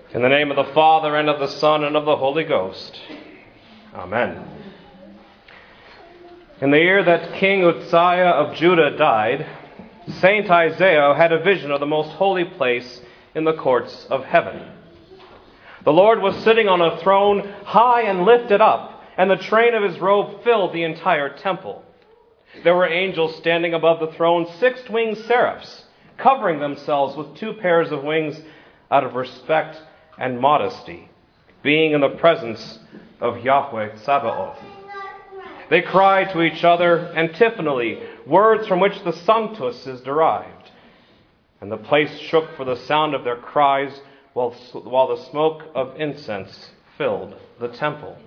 In the name of the Father, and of the Son, and of the Holy Ghost. Amen. In the year that King Uzziah of Judah died, Saint Isaiah had a vision of the most holy place in the courts of heaven. The Lord was sitting on a throne high and lifted up, and the train of his robe filled the entire temple. There were angels standing above the throne, 6 winged seraphs, covering themselves with 2 pairs of wings out of respect and modesty, being in the presence of Yahweh Sabaoth. They cried to each other antiphonally, words from which the Sanctus is derived. And the place shook for the sound of their cries, while the smoke of incense filled the temple.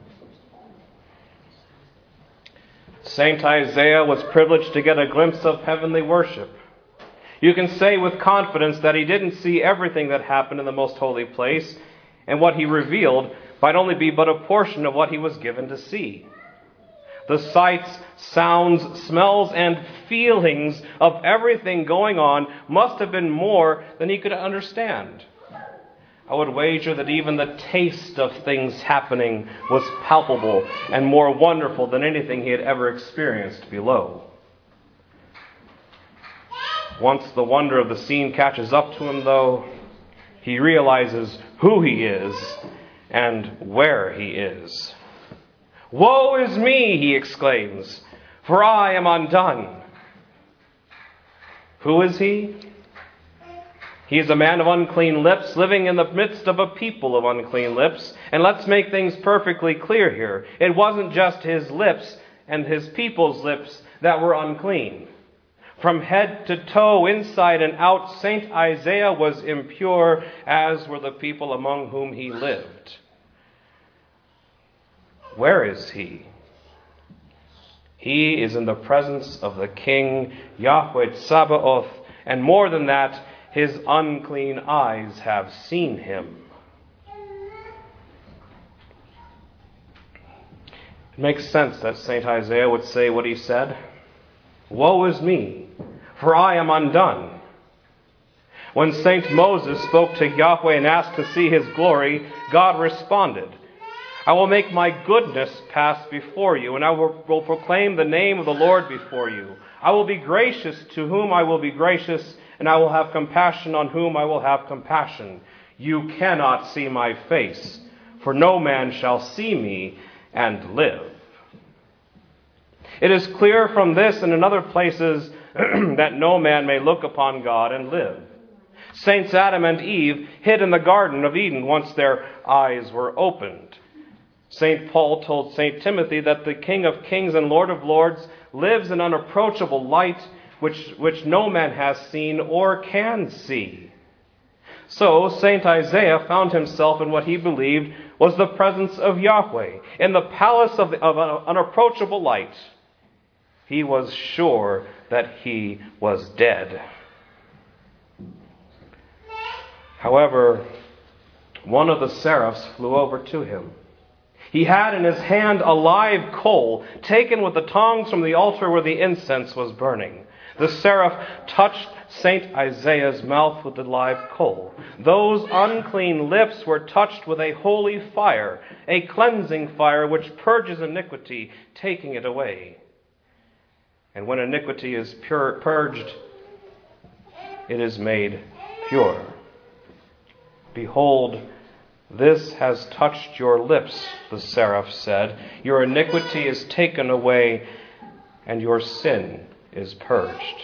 Saint Isaiah was privileged to get a glimpse of heavenly worship. You can say with confidence that he didn't see everything that happened in the most holy place, and what he revealed might only be but a portion of what he was given to see. The sights, sounds, smells, and feelings of everything going on must have been more than he could understand. I would wager that even the taste of things happening was palpable and more wonderful than anything he had ever experienced below. Once the wonder of the scene catches up to him, though, he realizes who he is and where he is. "Woe is me," he exclaims, "for I am undone." Who is he? He is a man of unclean lips, living in the midst of a people of unclean lips. And let's make things perfectly clear here. It wasn't just his lips and his people's lips that were unclean. From head to toe, inside and out, Saint Isaiah was impure, as were the people among whom he lived. Where is he? He is in the presence of the King, Yahweh Sabaoth, and more than that, his unclean eyes have seen him. It makes sense that Saint Isaiah would say what he said. "Woe is me, for I am undone." When Saint Moses spoke to Yahweh and asked to see his glory, God responded, "I will make my goodness pass before you, and I will proclaim the name of the Lord before you. I will be gracious to whom I will be gracious, and I will have compassion on whom I will have compassion. You cannot see my face, for no man shall see me and live." It is clear from this and in other places that no man may look upon God and live. Saints Adam and Eve hid in the Garden of Eden once their eyes were opened. St. Paul told St. Timothy that the King of Kings and Lord of Lords lives in unapproachable light which no man has seen or can see. So St. Isaiah found himself in what he believed was the presence of Yahweh, in the palace of unapproachable light. He was sure that he was dead. However, one of the seraphs flew over to him. He had in his hand a live coal, taken with the tongs from the altar where the incense was burning. The seraph touched Saint Isaiah's mouth with the live coal. Those unclean lips were touched with a holy fire, a cleansing fire which purges iniquity, taking it away. And when iniquity is purged, it is made pure. "Behold, this has touched your lips," the seraph said. "Your iniquity is taken away, and your sin is purged."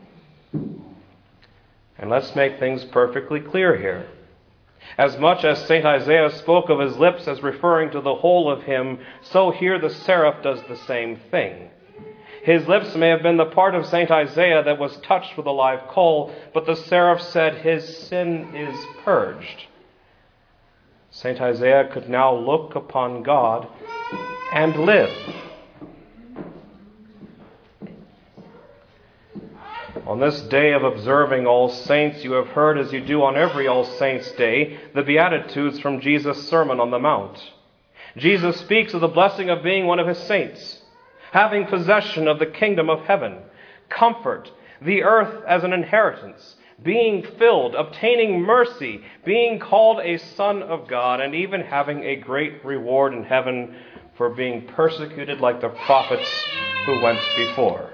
And let's make things perfectly clear here. As much as St. Isaiah spoke of his lips as referring to the whole of him, so here the seraph does the same thing. His lips may have been the part of St. Isaiah that was touched with a live coal, but the seraph said his sin is purged. St. Isaiah could now look upon God and live. On this day of observing All Saints, you have heard, as you do on every All Saints' Day, the Beatitudes from Jesus' Sermon on the Mount. Jesus speaks of the blessing of being one of his saints, having possession of the kingdom of heaven, comfort, the earth as an inheritance, being filled, obtaining mercy, being called a son of God, and even having a great reward in heaven for being persecuted like the prophets who went before.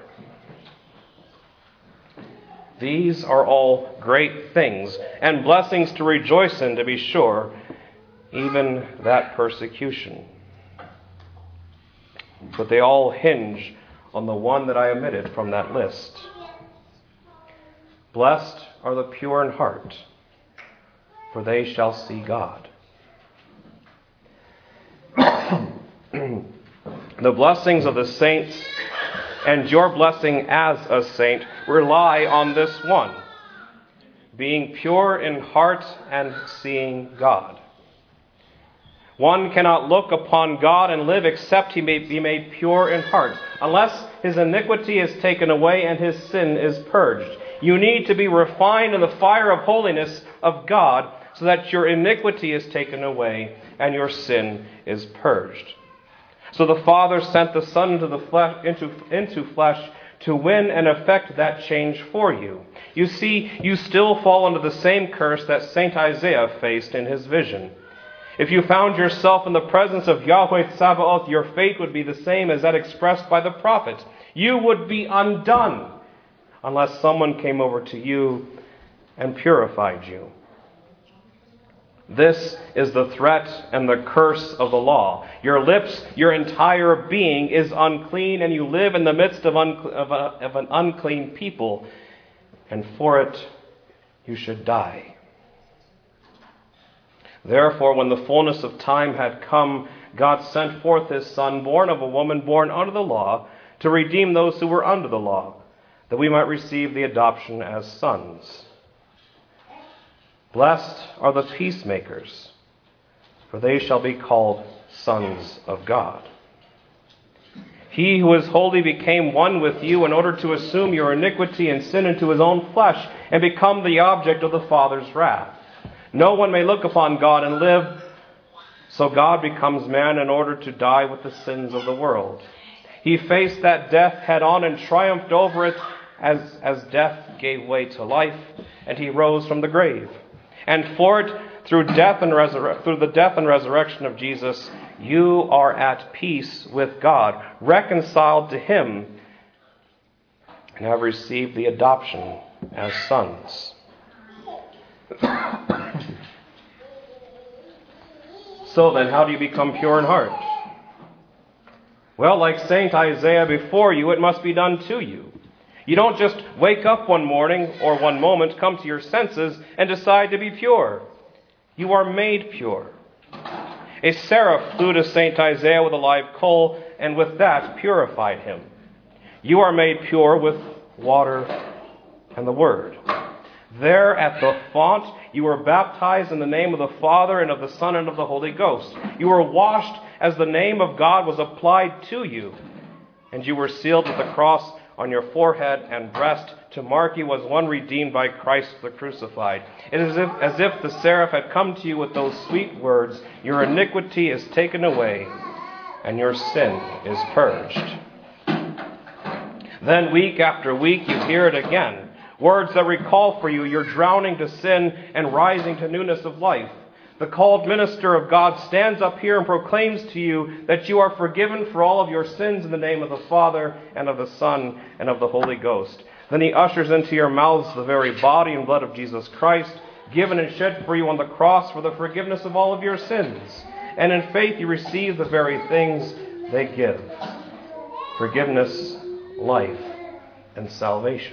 These are all great things and blessings to rejoice in, to be sure, even that persecution. But they all hinge on the one that I omitted from that list. Blessed are the pure in heart, for they shall see God. The blessings of the saints and your blessing as a saint rely on this one, being pure in heart and seeing God. One cannot look upon God and live except he may be made pure in heart, unless his iniquity is taken away and his sin is purged. You need to be refined in the fire of holiness of God so that your iniquity is taken away and your sin is purged. So the Father sent the Son into flesh to win and effect that change for you. You see, you still fall under the same curse that St. Isaiah faced in his vision. If you found yourself in the presence of Yahweh Tsabaoth, your fate would be the same as that expressed by the prophet. You would be undone unless someone came over to you and purified you. This is the threat and the curse of the law. Your lips, your entire being is unclean, and you live in the midst of an unclean people, and for it you should die. Therefore, when the fullness of time had come, God sent forth his Son, born of a woman, born under the law, to redeem those who were under the law, that we might receive the adoption as sons. Blessed are the peacemakers, for they shall be called sons of God. He who is holy became one with you in order to assume your iniquity and sin into his own flesh and become the object of the Father's wrath. No one may look upon God and live, so God becomes man in order to die with the sins of the world. He faced that death head on and triumphed over it as death gave way to life, and he rose from the grave. And for it, through the death and resurrection of Jesus, you are at peace with God, reconciled to him, and have received the adoption as sons. So then, how do you become pure in heart? Well, like St. Isaiah before you, it must be done to you. You don't just wake up one morning or one moment, come to your senses, and decide to be pure. You are made pure. A seraph flew to St. Isaiah with a live coal, and with that purified him. You are made pure with water and the Word. There at the font, you were baptized in the name of the Father and of the Son and of the Holy Ghost. You were washed as the name of God was applied to you, and you were sealed with the cross on your forehead and breast to mark you as one redeemed by Christ the crucified. It is as if the seraph had come to you with those sweet words, your iniquity is taken away and your sin is purged. Then week after week you hear it again. Words that recall for you your drowning to sin and rising to newness of life. The called minister of God stands up here and proclaims to you that you are forgiven for all of your sins in the name of the Father and of the Son and of the Holy Ghost. Then he ushers into your mouths the very body and blood of Jesus Christ, given and shed for you on the cross for the forgiveness of all of your sins. And in faith you receive the very things they give: forgiveness, life, and salvation.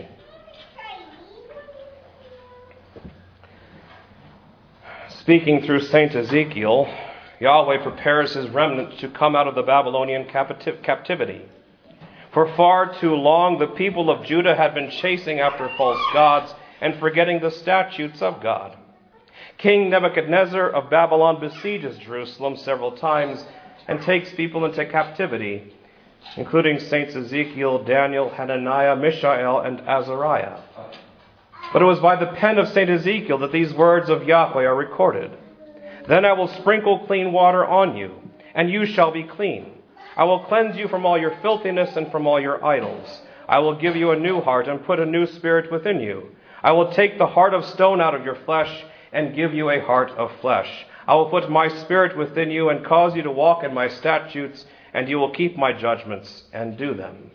Speaking through St. Ezekiel, Yahweh prepares his remnant to come out of the Babylonian captivity. For far too long, the people of Judah had been chasing after false gods and forgetting the statutes of God. King Nebuchadnezzar of Babylon besieges Jerusalem several times and takes people into captivity, including Saints Ezekiel, Daniel, Hananiah, Mishael, and Azariah. But it was by the pen of St. Ezekiel that these words of Yahweh are recorded. Then I will sprinkle clean water on you, and you shall be clean. I will cleanse you from all your filthiness and from all your idols. I will give you a new heart and put a new spirit within you. I will take the heart of stone out of your flesh and give you a heart of flesh. I will put my spirit within you and cause you to walk in my statutes, and you will keep my judgments and do them.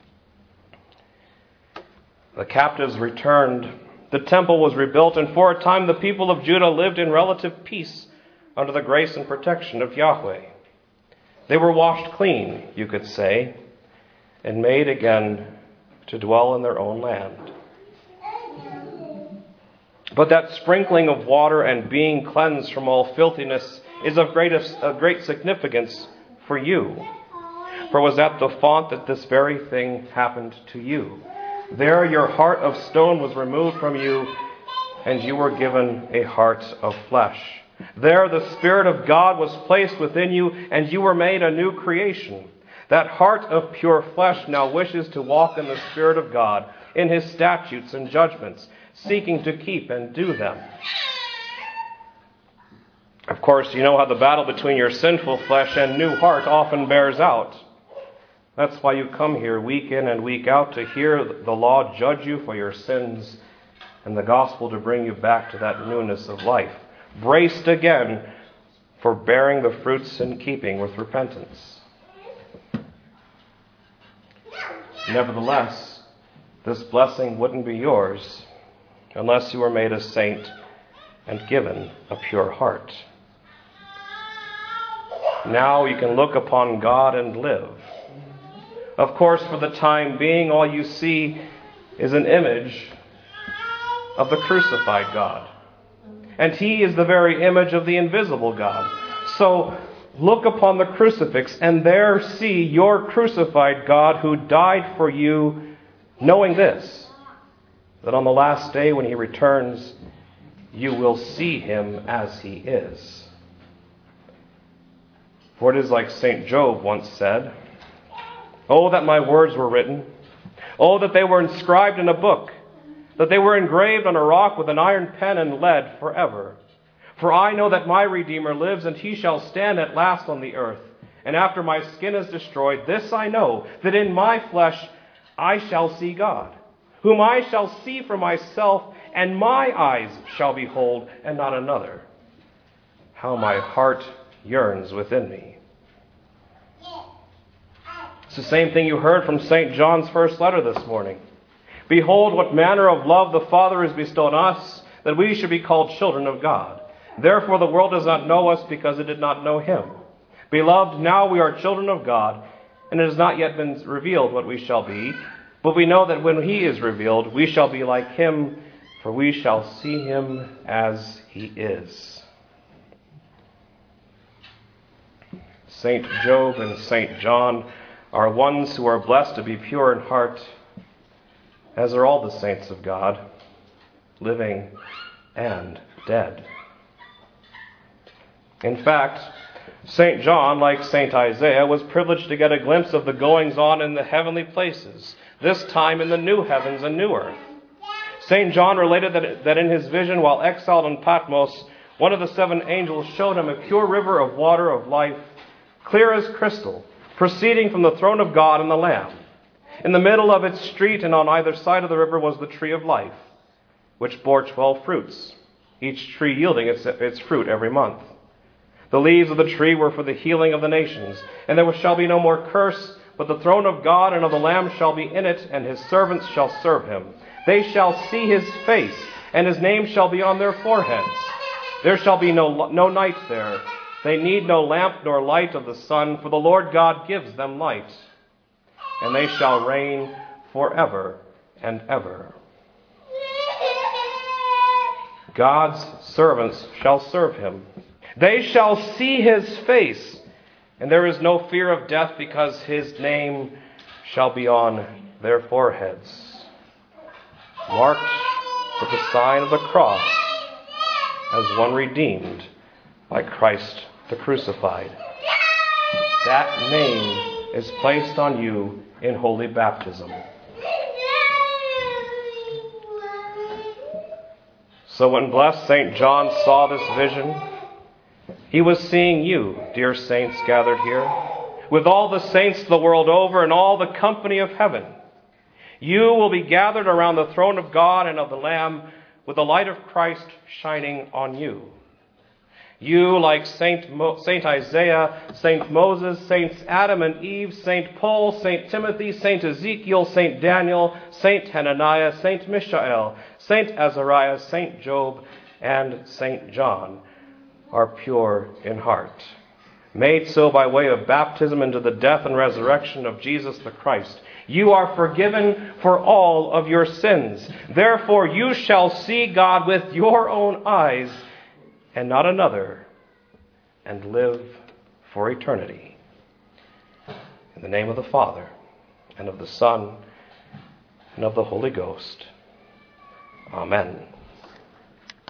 The captives returned. The temple was rebuilt, and for a time the people of Judah lived in relative peace under the grace and protection of Yahweh. They were washed clean, you could say, and made again to dwell in their own land. But that sprinkling of water and being cleansed from all filthiness is of great significance for you. For it was at the font that this very thing happened to you. There your heart of stone was removed from you, and you were given a heart of flesh. There the Spirit of God was placed within you, and you were made a new creation. That heart of pure flesh now wishes to walk in the Spirit of God, in His statutes and judgments, seeking to keep and do them. Of course, you know how the battle between your sinful flesh and new heart often bears out. That's why you come here week in and week out, to hear the law judge you for your sins and the gospel to bring you back to that newness of life, braced again for bearing the fruits in keeping with repentance. Nevertheless, this blessing wouldn't be yours unless you were made a saint and given a pure heart. Now you can look upon God and live. Of course, for the time being, all you see is an image of the crucified God. And He is the very image of the invisible God. So look upon the crucifix and there see your crucified God who died for you, knowing this, that on the last day when He returns, you will see Him as He is. For it is like St. Job once said, "Oh, that my words were written. Oh, that they were inscribed in a book, that they were engraved on a rock with an iron pen and lead forever. For I know that my Redeemer lives, and He shall stand at last on the earth. And after my skin is destroyed, this I know, that in my flesh I shall see God, whom I shall see for myself, and my eyes shall behold, and not another. How my heart yearns within me." It's the same thing you heard from St. John's first letter this morning. "Behold, what manner of love the Father has bestowed on us, that we should be called children of God. Therefore the world does not know us, because it did not know Him. Beloved, now we are children of God, and it has not yet been revealed what we shall be. But we know that when He is revealed, we shall be like Him, for we shall see Him as He is." St. Job and St. John are ones who are blessed to be pure in heart, as are all the saints of God, living and dead. In fact, St. John, like St. Isaiah, was privileged to get a glimpse of the goings-on in the heavenly places, this time in the new heavens and new earth. St. John related that in his vision while exiled on Patmos, one of the 7 angels showed him a pure river of water of life, clear as crystal, proceeding from the throne of God and the Lamb. In the middle of its street and on either side of the river was the tree of life, which bore 12 fruits, each tree yielding its fruit every month. The leaves of the tree were for the healing of the nations, and there shall be no more curse, but the throne of God and of the Lamb shall be in it, and His servants shall serve Him. They shall see His face, and His name shall be on their foreheads. There shall be no night there. They need no lamp nor light of the sun, for the Lord God gives them light. And they shall reign forever and ever. God's servants shall serve Him. They shall see His face, and there is no fear of death, because His name shall be on their foreheads, marked with the sign of the cross as one redeemed by Christ the crucified. That name is placed on you in holy baptism. So when blessed St. John saw this vision, he was seeing you, dear saints gathered here, with all the saints the world over and all the company of heaven. You will be gathered around the throne of God and of the Lamb, with the light of Christ shining on you. You, like Saint Isaiah, Saint Moses, Saints Adam and Eve, Saint Paul, Saint Timothy, Saint Ezekiel, Saint Daniel, Saint Hananiah, Saint Mishael, Saint Azariah, Saint Job, and Saint John, are pure in heart, made so by way of baptism into the death and resurrection of Jesus the Christ. You are forgiven for all of your sins. Therefore you shall see God with your own eyes and not another, and live for eternity. In the name of the Father, and of the Son, and of the Holy Ghost. Amen.